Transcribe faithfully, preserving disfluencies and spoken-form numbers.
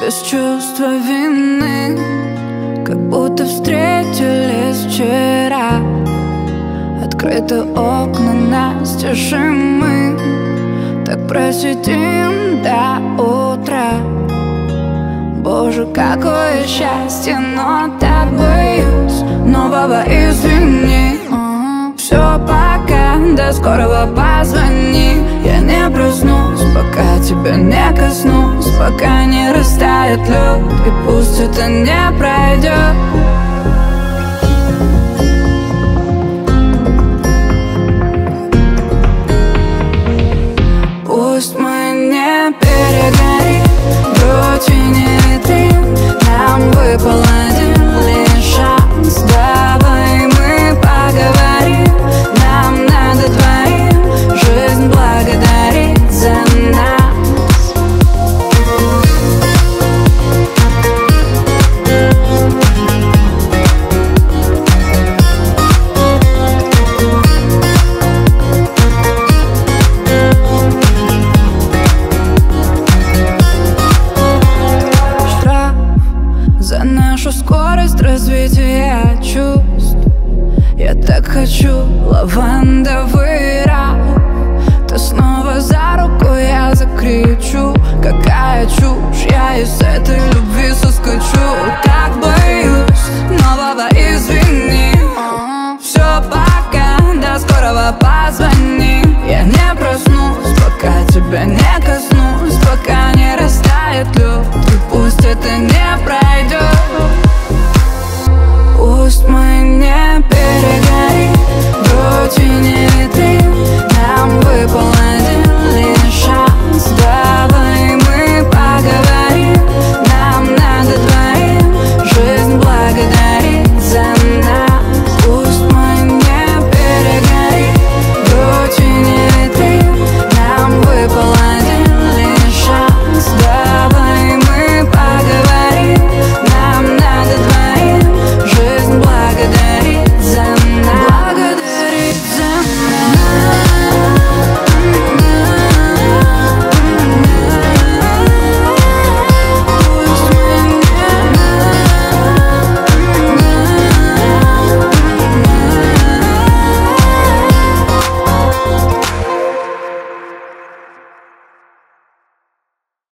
без чувства вины, как будто встретились вчера. Открыты окна настежь, и мы так просидим до утра. Боже, какое счастье, но так боюсь нового извини. Все, пока, до скорого позвони. Я не проснусь, пока тебя не коснусь, пока не растает лед, и пусть это не пройдет. Пусть мы не перегорим, грудь и не витрин. Нам выпал один лишь шанс. Давай мы поговорим, нам надо двоим жизнь благодарить за нас. За нашу скорость развития чувств. Я так хочу лавандовый рай. Ты снова за руку, я закричу. Какая чушь, я из этой